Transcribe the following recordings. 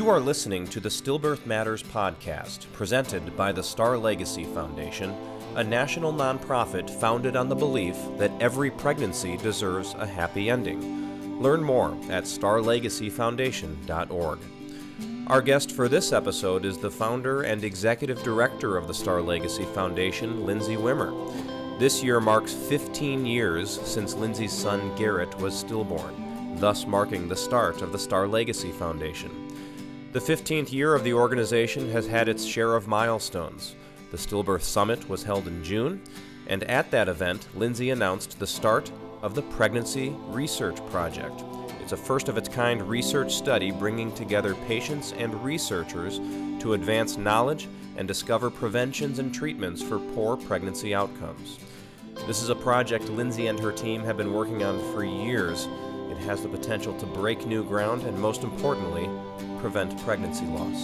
You are listening to the Stillbirth Matters podcast, presented by the Star Legacy Foundation, a national nonprofit founded on the belief that every pregnancy deserves a happy ending. Learn more at starlegacyfoundation.org. Our guest for this episode is the founder and executive director of the Star Legacy Foundation, Lindsay Wimmer. This year marks 15 years since Lindsay's son Garrett was stillborn, thus marking the start of the Star Legacy Foundation. The 15th year of the organization has had its share of milestones. The Stillbirth Summit was held in June, and at that event, Lindsay announced the start of the Pregnancy Research Project. It's a first-of-its-kind research study bringing together patients and researchers to advance knowledge and discover preventions and treatments for poor pregnancy outcomes. This is a project Lindsay and her team have been working on for years. It has the potential to break new ground and, most importantly, prevent pregnancy loss.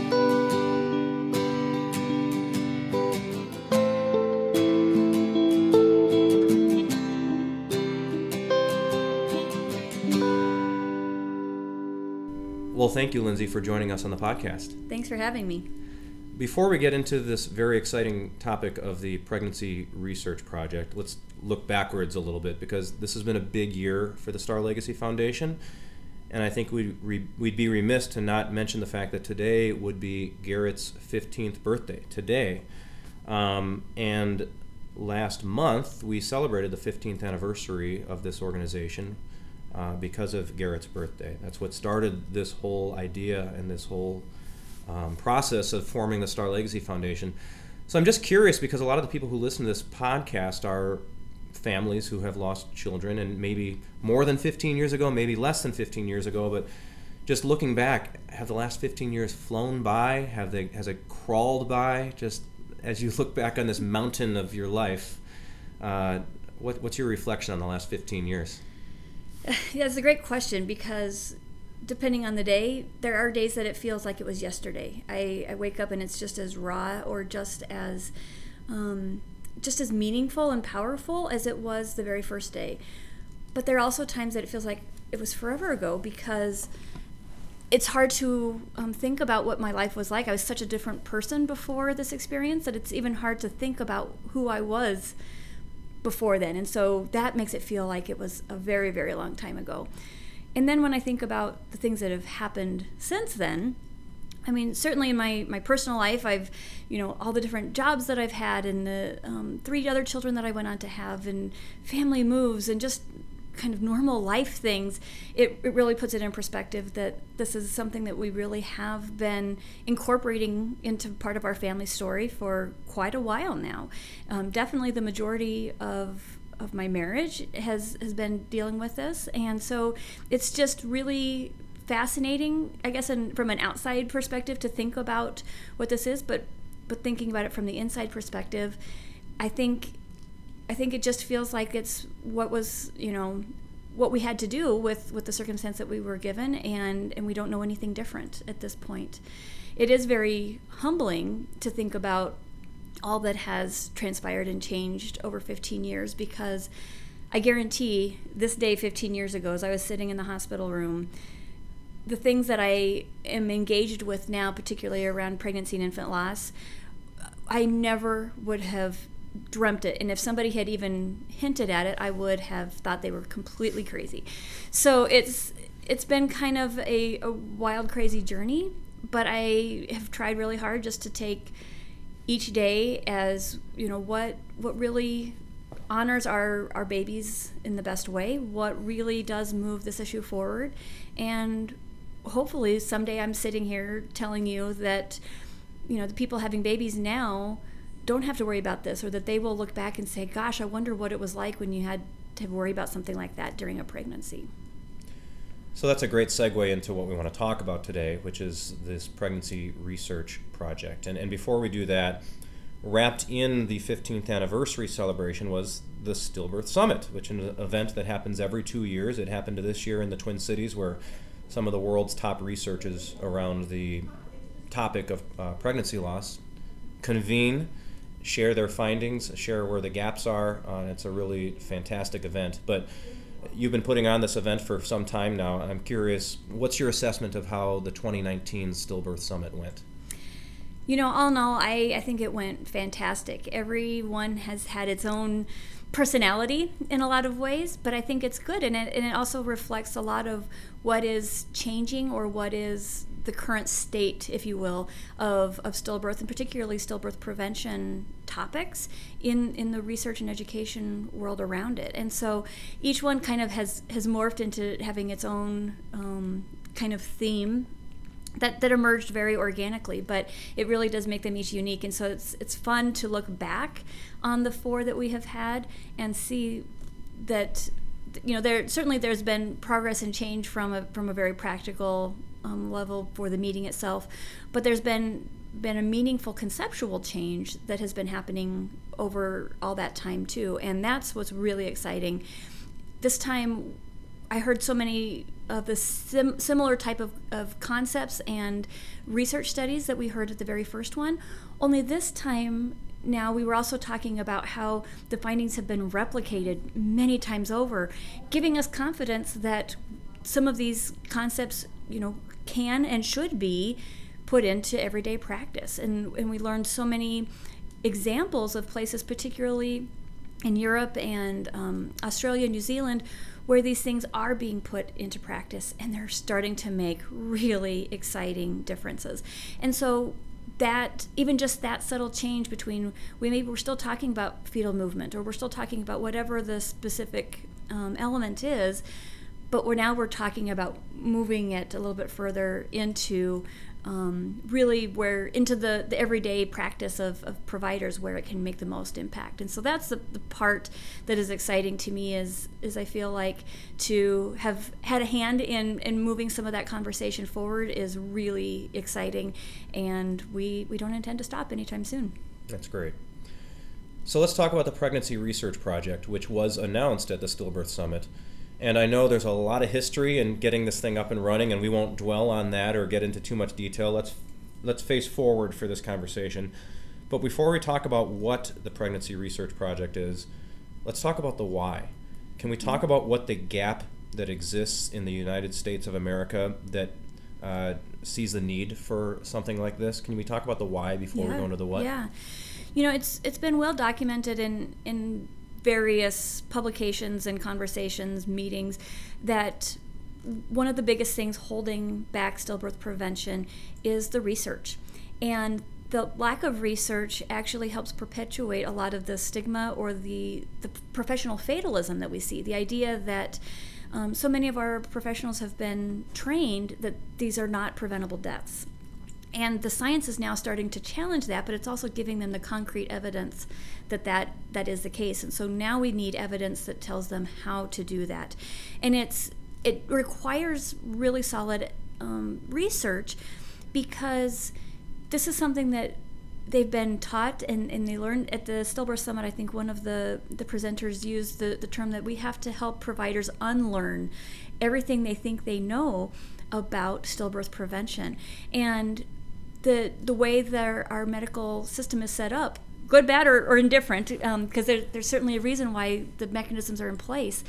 Well, thank you, Lindsay, for joining us on the podcast. Thanks for having me. Before we get into this very exciting topic of the Pregnancy Research Project, let's look backwards a little bit, because this has been a big year for the Star Legacy Foundation. And I think we'd be remiss to not mention the fact that today would be Garrett's 15th birthday. Today. And last month, we celebrated the 15th anniversary of this organization because of Garrett's birthday. That's what started this whole idea and this whole process of forming the Star Legacy Foundation. So I'm just curious, because a lot of the people who listen to this podcast are families who have lost children, and maybe more than 15 years ago, maybe less than 15 years ago, but just looking back, have the last 15 years flown by? Has it crawled by? Just as you look back on this mountain of your life, what's your reflection on the last 15 years? Yeah, it's a great question, because depending on the day, there are days that it feels like it was yesterday. I wake up and it's just as raw or just as meaningful and powerful as it was the very first day. But there are also times that it feels like it was forever ago, because it's hard to think about what my life was like. I was such a different person before this experience that it's even hard to think about who I was before then. And so that makes it feel like it was a very, very long time ago. And then when I think about the things that have happened since then, I mean, certainly in my personal life, I've, all the different jobs that I've had, and the 3 other children that I went on to have, and family moves, and just kind of normal life things, it really puts it in perspective that this is something that we really have been incorporating into part of our family story for quite a while now. Definitely the majority of my marriage has been dealing with this, and so it's just really fascinating, I guess, from an outside perspective to think about what this is, but thinking about it from the inside perspective, I think it just feels like it's what was, what we had to do with the circumstance that we were given, and we don't know anything different at this point. It is very humbling to think about all that has transpired and changed over 15 years, because I guarantee this day 15 years ago, as I was sitting in the hospital room, the things that I am engaged with now, particularly around pregnancy and infant loss, I never would have dreamt it. And if somebody had even hinted at it, I would have thought they were completely crazy. So it's been kind of a wild, crazy journey, but I have tried really hard just to take each day as, what really honors our babies in the best way, what really does move this issue forward. And hopefully someday I'm sitting here telling you that, the people having babies now don't have to worry about this, or that they will look back and say, gosh, I wonder what it was like when you had to worry about something like that during a pregnancy. So that's a great segue into what we want to talk about today, which is this Pregnancy Research Project. And before we do that, wrapped in the 15th anniversary celebration was the Stillbirth Summit, which is an event that happens every 2 years. It happened this year in the Twin Cities, where some of the world's top researchers around the topic of pregnancy loss convene, share their findings, share where the gaps are. It's a really fantastic event. But You've been putting on this event for some time now. I'm curious, what's your assessment of how the 2019 Stillbirth Summit went? All in all, I think it went fantastic. Everyone has had its own personality in a lot of ways, but I think it's good, and it also reflects a lot of what is changing, or what is the current state, if you will, of stillbirth, and particularly stillbirth prevention topics in the research and education world around it. And so each one kind of has morphed into having its own kind of theme that emerged very organically, but it really does make them each unique. And so it's fun to look back on the 4 that we have had and see that there's been progress and change from a very practical level for the meeting itself, but there's been a meaningful conceptual change that has been happening over all that time too, and that's what's really exciting. This time I heard so many of the similar type of concepts and research studies that we heard at the very first one, only this time now we were also talking about how the findings have been replicated many times over, giving us confidence that some of these concepts, can and should be put into everyday practice. And we learned so many examples of places, particularly in Europe and Australia, New Zealand, where these things are being put into practice, and they're starting to make really exciting differences. And so that, even just that subtle change between, we're still talking about fetal movement, or we're still talking about whatever the specific element is, but we're talking about moving it a little bit further into really into the everyday practice of providers, where it can make the most impact. And so that's the part that is exciting to me, is I feel like to have had a hand in moving some of that conversation forward is really exciting, and we don't intend to stop anytime soon. That's great. So let's talk about the Pregnancy Research Project, which was announced at the Stillbirth Summit. And I know there's a lot of history in getting this thing up and running, and we won't dwell on that or get into too much detail. Let's face forward for this conversation. But before we talk about what the Pregnancy Research Project is, let's talk about the why. Can we talk about what the gap that exists in the United States of America that sees the need for something like this? Can we talk about the why before we go into the what? Yeah. It's been well documented in various publications and conversations, meetings, that one of the biggest things holding back stillbirth prevention is the research. And the lack of research actually helps perpetuate a lot of the stigma, or the professional fatalism that we see. The idea that so many of our professionals have been trained that these are not preventable deaths. And the science is now starting to challenge that, but it's also giving them the concrete evidence that is the case. And so now we need evidence that tells them how to do that. And it requires really solid research, because this is something that they've been taught and they learned at the Stillbirth Summit. I think one of the presenters used the term that we have to help providers unlearn everything they think they know about stillbirth prevention. And the way that our medical system is set up, good, bad, or indifferent, because there's certainly a reason why the mechanisms are in place.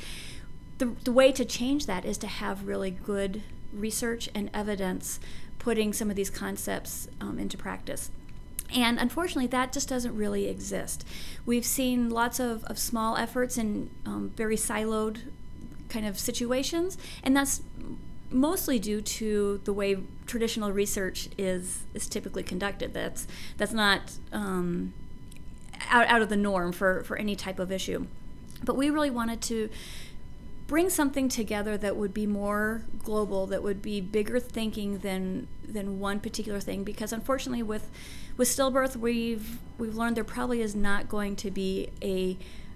The way to change that is to have really good research and evidence putting some of these concepts into practice. And unfortunately, that just doesn't really exist. We've seen lots of small efforts in very siloed kind of situations, and that's mostly due to the way traditional research is typically conducted. That's not out of the norm for any type of issue. But we really wanted to bring something together that would be more global, that would be bigger thinking than one particular thing, because unfortunately with stillbirth we've learned there probably is not going to be a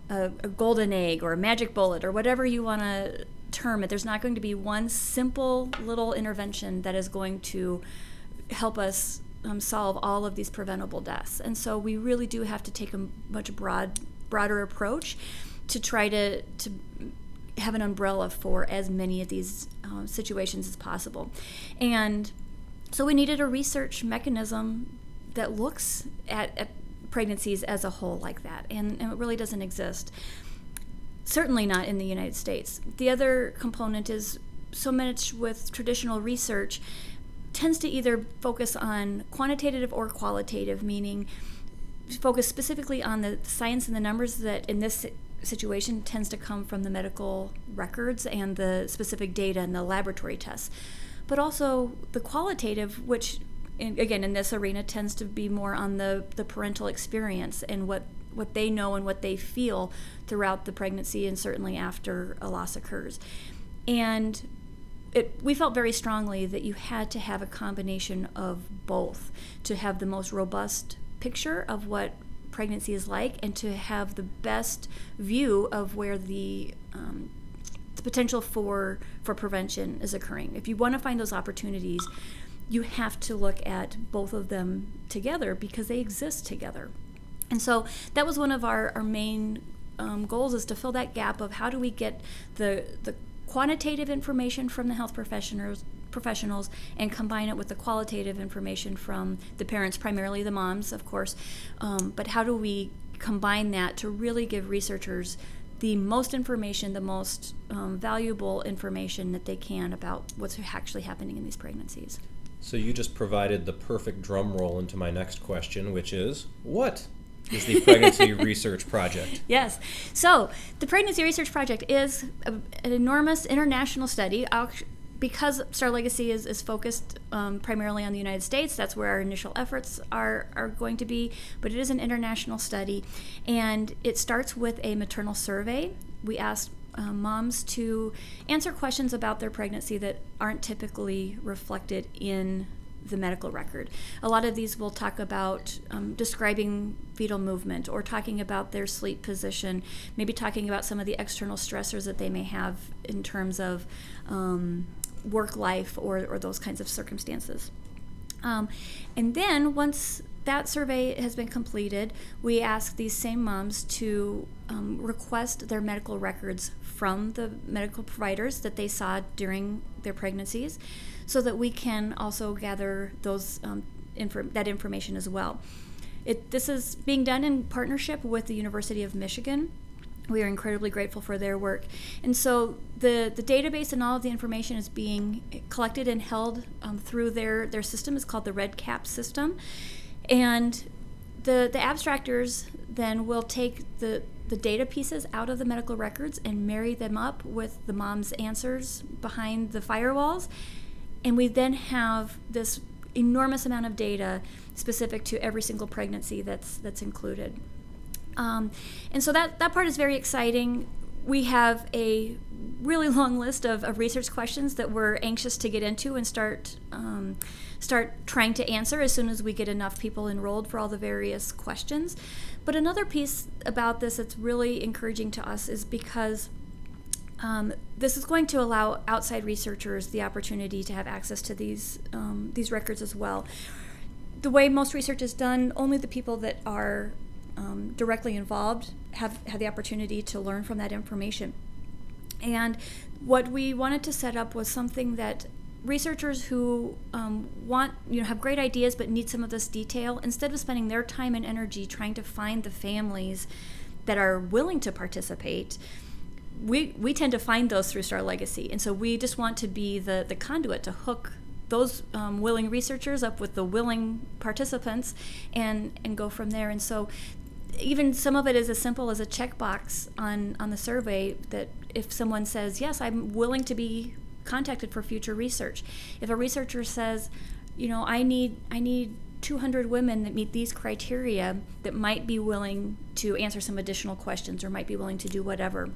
golden egg or a magic bullet or whatever you want to term it. There's not going to be one simple little intervention that is going to help us solve all of these preventable deaths. And so we really do have to take a much broader approach to try to have an umbrella for as many of these situations as possible. And so we needed a research mechanism that looks at pregnancies as a whole like that, and it really doesn't exist. certainly not in the United States. The other component is so much with traditional research tends to either focus on quantitative or qualitative, meaning focus specifically on the science and the numbers that in this situation tends to come from the medical records and the specific data and the laboratory tests. But also the qualitative, which again in this arena tends to be more on the parental experience and what they know and what they feel throughout the pregnancy and certainly after a loss occurs. And we felt very strongly that you had to have a combination of both to have the most robust picture of what pregnancy is like and to have the best view of where the potential for prevention is occurring. If you want to find those opportunities, you have to look at both of them together because they exist together. And so that was one of our main goals, is to fill that gap of how do we get the quantitative information from the health professionals and combine it with the qualitative information from the parents, primarily the moms, of course. But how do we combine that to really give researchers the most information, the most valuable information that they can about what's actually happening in these pregnancies? So you just provided the perfect drum roll into my next question, which is, what is the Pregnancy Research Project? Yes. So the Pregnancy Research Project is an enormous international study. Because Star Legacy is focused primarily on the United States, that's where our initial efforts are going to be, but it is an international study, and it starts with a maternal survey. We asked moms to answer questions about their pregnancy that aren't typically reflected in the medical record. A lot of these will talk about describing fetal movement or talking about their sleep position, maybe talking about some of the external stressors that they may have in terms of work life or those kinds of circumstances. And then once that survey has been completed, we ask these same moms to request their medical records from the medical providers that they saw during their pregnancies, so that we can also gather those that information as well. This is being done in partnership with the University of Michigan. We are incredibly grateful for their work. And so the database and all of the information is being collected and held through their system. It's called the REDCap system. And the abstractors then will take the data pieces out of the medical records and marry them up with the mom's answers behind the firewalls. And we then have this enormous amount of data specific to every single pregnancy that's included. And so that part is very exciting. We have a really long list of research questions that we're anxious to get into and start trying to answer as soon as we get enough people enrolled for all the various questions. But another piece about this that's really encouraging to us is because this is going to allow outside researchers the opportunity to have access to these records as well. The way most research is done, only the people that are directly involved have the opportunity to learn from that information. And what we wanted to set up was something that researchers who have great ideas but need some of this detail, instead of spending their time and energy trying to find the families that are willing to participate, we tend to find those through Star Legacy. And so we just want to be the conduit to hook those willing researchers up with the willing participants and go from there. And so even some of it is as simple as a checkbox on the survey that if someone says, yes, I'm willing to be contacted for future research. If a researcher says, I need 200 women that meet these criteria that might be willing to answer some additional questions or might be willing to do whatever,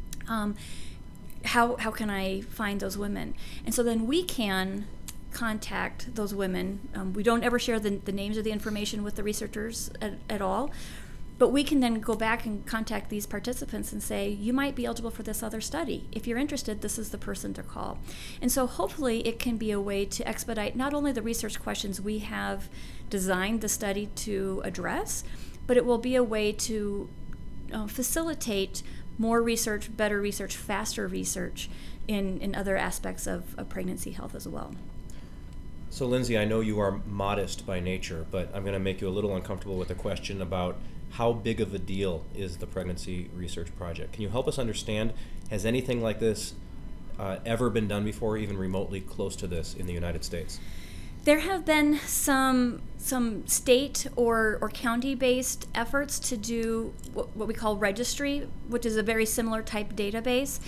how can I find those women? And so then we can contact those women. We don't ever share the names or the information with the researchers at all, but we can then go back and contact these participants and say, you might be eligible for this other study. If you're interested, this is the person to call. And so hopefully it can be a way to expedite not only the research questions we have designed the study to address, but it will be a way to facilitate more research, better research, faster research in other aspects of pregnancy health as well. So, Lindsay, I know you are modest by nature, but I'm going to make you a little uncomfortable with a question about how big of a deal is the Pregnancy Research Project. Can you help us understand, has anything like this ever been done before, even remotely close to this in the United States? There have been some state or county-based efforts to do what we call registry, which is a very similar type database,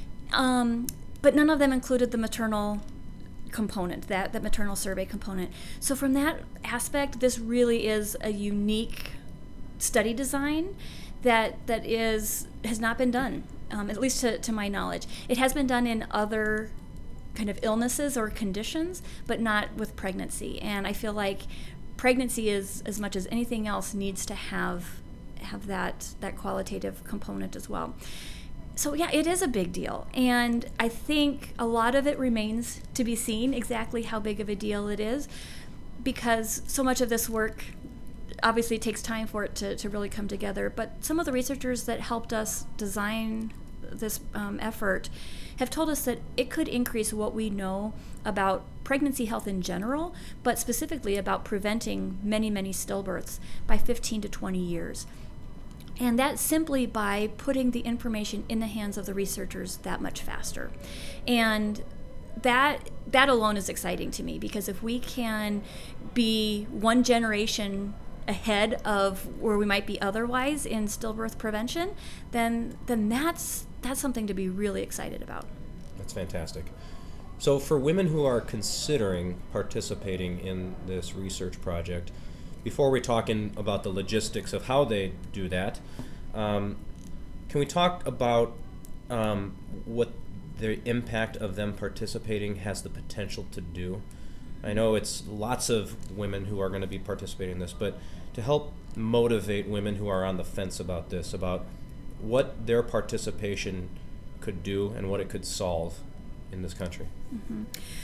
but none of them included the maternal component, that maternal survey component. So from that aspect, this really is a unique study design that has not been done, at least to my knowledge. It has been done in other kind of illnesses or conditions, but not with pregnancy. And I feel like pregnancy is, as much as anything else, needs to have that qualitative component as well. So yeah, it is a big deal, and I think a lot of it remains to be seen exactly how big of a deal it is, because so much of this work obviously takes time for it to really come together. But some of the researchers that helped us design this effort have told us that it could increase what we know about pregnancy health in general, but specifically about preventing many, many stillbirths by 15 to 20 years. And that's simply by putting the information in the hands of the researchers that much faster. And that alone is exciting to me, because if we can be one generation ahead of where we might be otherwise in stillbirth prevention, then that's something to be really excited about. That's fantastic. So for women who are considering participating in this research project, before we talk about the logistics of how they do that, can we talk about what the impact of them participating has the potential to do? I know it's lots of women who are going to be participating in this, but to help motivate women who are on the fence about this, about what their participation could do and what it could solve in this country. Mm-hmm.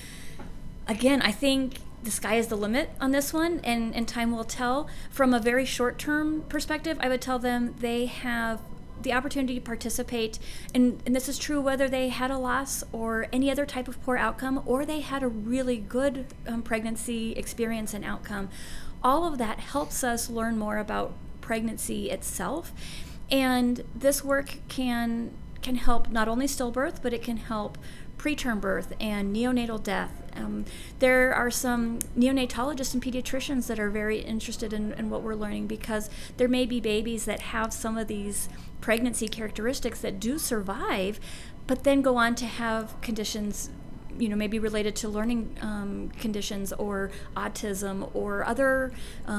Again, I think the sky is the limit on this one, and time will tell. From a very short-term perspective, I would tell them they have the opportunity to participate, and this is true whether they had a loss or any other type of poor outcome, or they had a really good pregnancy experience and outcome. All of that helps us learn more about pregnancy itself, and this work can help not only stillbirth, but it can help preterm birth and neonatal death. There are some neonatologists and pediatricians that are very interested in what we're learning, because there may be babies that have some of these pregnancy characteristics that do survive, but then go on to have conditions, maybe related to learning conditions or autism or other.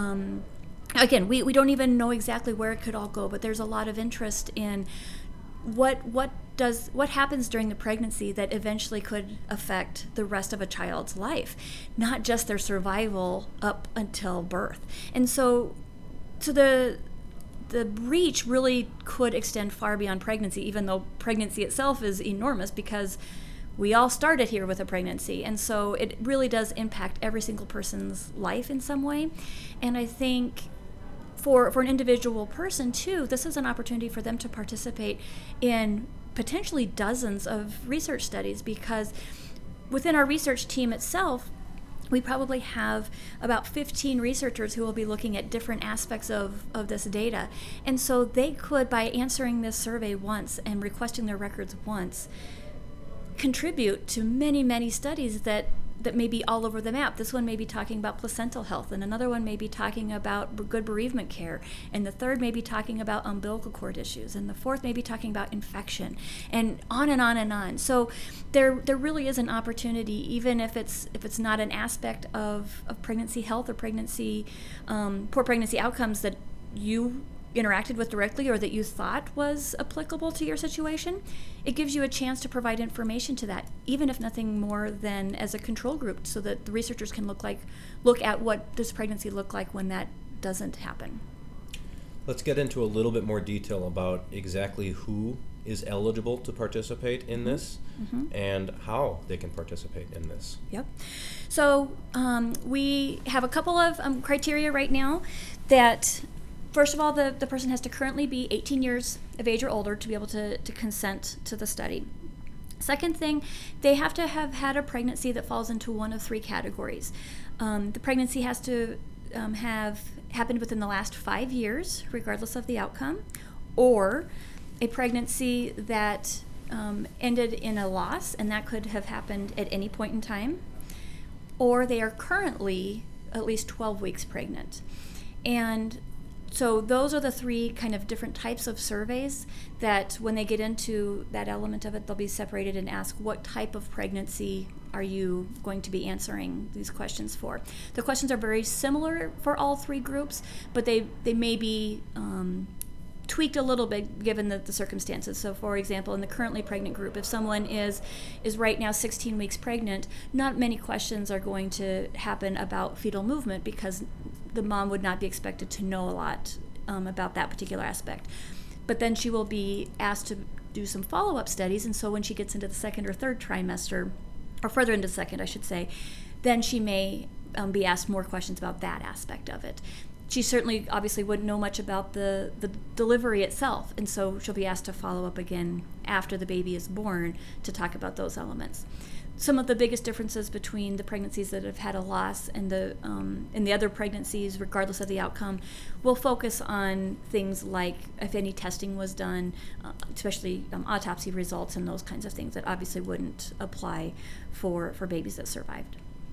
Again, we don't even know exactly where it could all go, but there's a lot of interest in what happens during the pregnancy that eventually could affect the rest of a child's life, not just their survival up until birth. And so the reach really could extend far beyond pregnancy, even though pregnancy itself is enormous, because we all started here with a pregnancy. And so it really does impact every single person's life in some way. And I think for an individual person too, this is an opportunity for them to participate in potentially dozens of research studies, because within our research team itself, we probably have about 15 researchers who will be looking at different aspects of this data. And so they could, by answering this survey once and requesting their records once, contribute to many, many studies that may be all over the map. This one may be talking about placental health, and another one may be talking about good bereavement care, and the third may be talking about umbilical cord issues, and the fourth may be talking about infection, and on and on and on. So there really is an opportunity, even if it's not an aspect of pregnancy health or pregnancy poor pregnancy outcomes that you interacted with directly or that you thought was applicable to your situation. It gives you a chance to provide information to that, even if nothing more than as a control group, so that the researchers can look at what this pregnancy looked like when that doesn't happen. Let's get into a little bit more detail about exactly who is eligible to participate in this and how they can participate in this. Yep. So we have a couple of criteria right now that, first of all, the person has to currently be 18 years of age or older to be able to consent to the study. Second thing, they have to have had a pregnancy that falls into one of three categories. The pregnancy has to have happened within the last 5 years, regardless of the outcome, or a pregnancy that ended in a loss, and that could have happened at any point in time, or they are currently at least 12 weeks pregnant. And so those are the three kind of different types of surveys that when they get into that element of it, they'll be separated and ask what type of pregnancy are you going to be answering these questions for. The questions are very similar for all three groups, but they may be tweaked a little bit given the circumstances. So for example, in the currently pregnant group, if someone is right now 16 weeks pregnant, not many questions are going to happen about fetal movement because the mom would not be expected to know a lot about that particular aspect. But then she will be asked to do some follow-up studies, and so when she gets into the second or third trimester, or further into second, I should say, then she may be asked more questions about that aspect of it. She certainly obviously wouldn't know much about the delivery itself, and so she'll be asked to follow up again after the baby is born to talk about those elements. Some of the biggest differences between the pregnancies that have had a loss and the other pregnancies, regardless of the outcome, will focus on things like if any testing was done, especially autopsy results and those kinds of things that obviously wouldn't apply for babies that survived.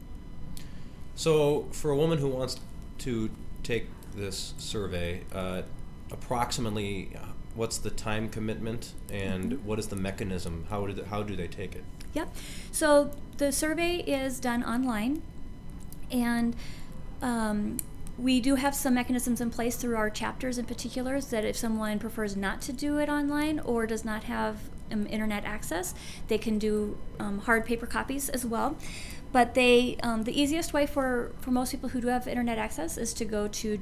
So for a woman who wants to take this survey, approximately what's the time commitment and what is the mechanism? How do they take it? Yep. So the survey is done online, and we do have some mechanisms in place through our chapters in particular that if someone prefers not to do it online or does not have internet access, they can do hard paper copies as well. But the easiest way for most people who do have internet access is to go to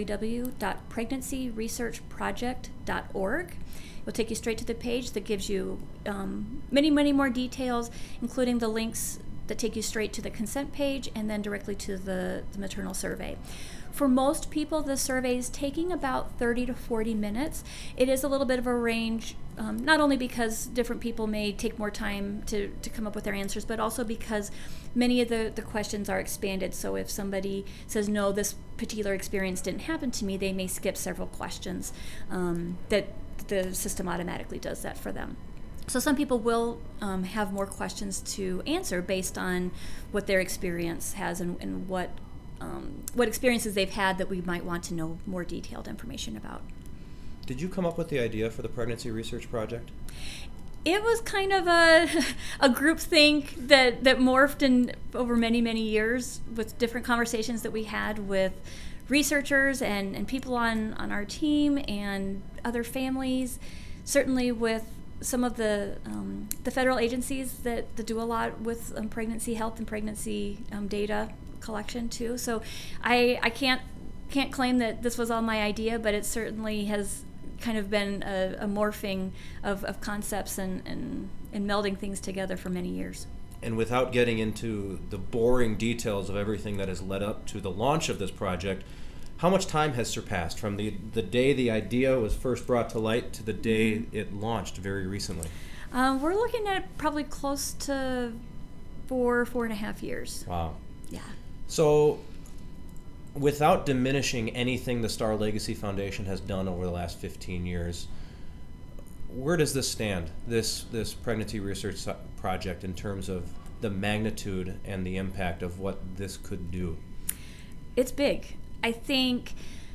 www.pregnancyresearchproject.org. It will take you straight to the page that gives you many more details, including the links that take you straight to the consent page and then directly to the maternal survey. For most people, the survey is taking about 30 to 40 minutes. It is a little bit of a range, not only because different people may take more time to come up with their answers, but also because many of the questions are expanded. So if somebody says, no, this particular experience didn't happen to me, they may skip several questions that the system automatically does that for them. So some people will have more questions to answer based on what their experience has and what experiences they've had that we might want to know more detailed information about. Did you come up with the idea for the Pregnancy Research Project? It was kind of a group think that morphed in over many years with different conversations that we had with researchers and people on our team and other families, certainly with some of the federal agencies that do a lot with pregnancy health and pregnancy data collection too. So I can't claim that this was all my idea, but it certainly has kind of been a morphing of concepts and melding things together for many years. And without getting into the boring details of everything that has led up to the launch of this project, how much time has surpassed from the day the idea was first brought to light to the day it launched very recently? We're looking at probably close to 4.5 years. Wow. Yeah. So, without diminishing anything the Star Legacy Foundation has done over the last 15 years, where does this stand, this pregnancy research project, in terms of the magnitude and the impact of what this could do? It's big. I think,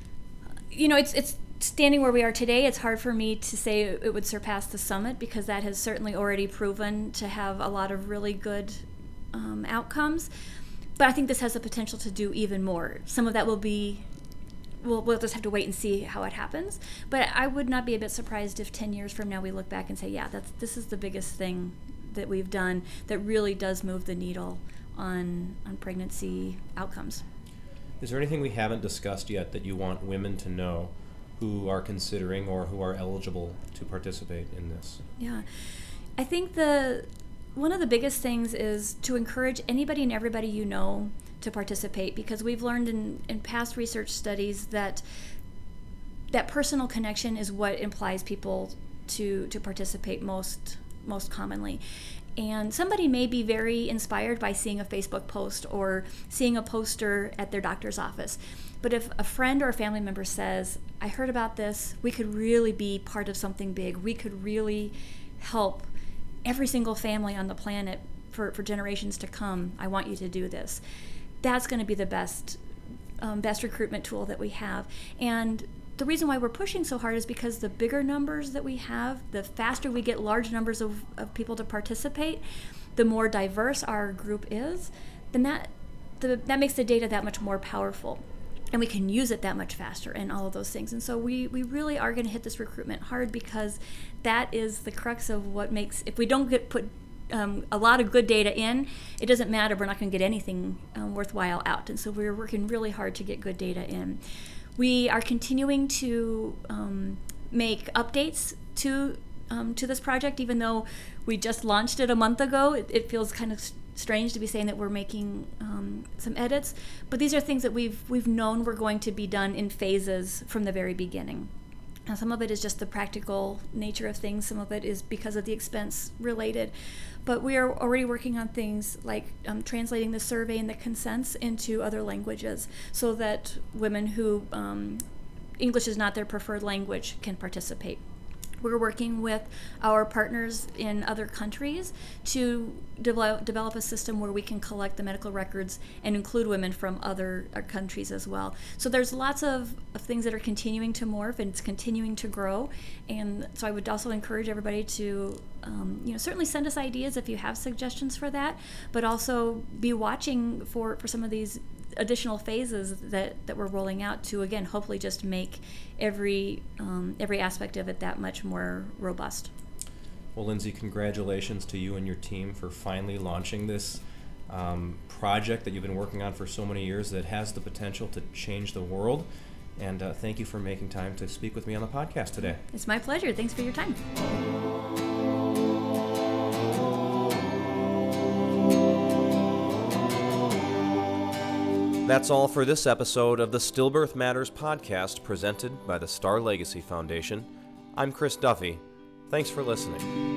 it's standing where we are today. It's hard for me to say it would surpass the summit because that has certainly already proven to have a lot of really good outcomes. But I think this has the potential to do even more. Some of that will be, we'll just have to wait and see how it happens. But I would not be a bit surprised if 10 years from now we look back and say, yeah, this is the biggest thing that we've done that really does move the needle on pregnancy outcomes. Is there anything we haven't discussed yet that you want women to know who are considering or who are eligible to participate in this? Yeah. I think one of the biggest things is to encourage anybody and everybody you know to participate, because we've learned in past research studies that personal connection is what implies people to participate most commonly. And somebody may be very inspired by seeing a Facebook post or seeing a poster at their doctor's office. But if a friend or a family member says, I heard about this, we could really be part of something big. We could really help every single family on the planet for generations to come. I want you to do this. That's going to be the best recruitment tool that we have. And the reason why we're pushing so hard is because the bigger numbers that we have, the faster we get large numbers of people to participate, the more diverse our group is, then that makes the data that much more powerful. And we can use it that much faster and all of those things. And so we really are going to hit this recruitment hard, because that is the crux of what makes, if we don't put a lot of good data in, it doesn't matter, we're not going to get anything worthwhile out. And so we're working really hard to get good data in. We are continuing to make updates to this project, even though we just launched it a month ago. It feels kind of strange to be saying that we're making some edits, but these are things that we've known were going to be done in phases from the very beginning. Now, some of it is just the practical nature of things. Some of it is because of the expense related. But we are already working on things like translating the survey and the consents into other languages, so that women who English is not their preferred language can participate. We're working with our partners in other countries to develop a system where we can collect the medical records and include women from other countries as well. So there's lots of things that are continuing to morph, and it's continuing to grow. And so I would also encourage everybody to certainly send us ideas if you have suggestions for that, but also be watching for some of these additional phases that we're rolling out to, again, hopefully just make every aspect of it that much more robust. Well, Lindsay, congratulations to you and your team for finally launching this project that you've been working on for so many years that has the potential to change the world. And thank you for making time to speak with me on the podcast today. It's my pleasure. Thanks for your time. That's all for this episode of the Stillbirth Matters podcast, presented by the Star Legacy Foundation. I'm Chris Duffy. Thanks for listening.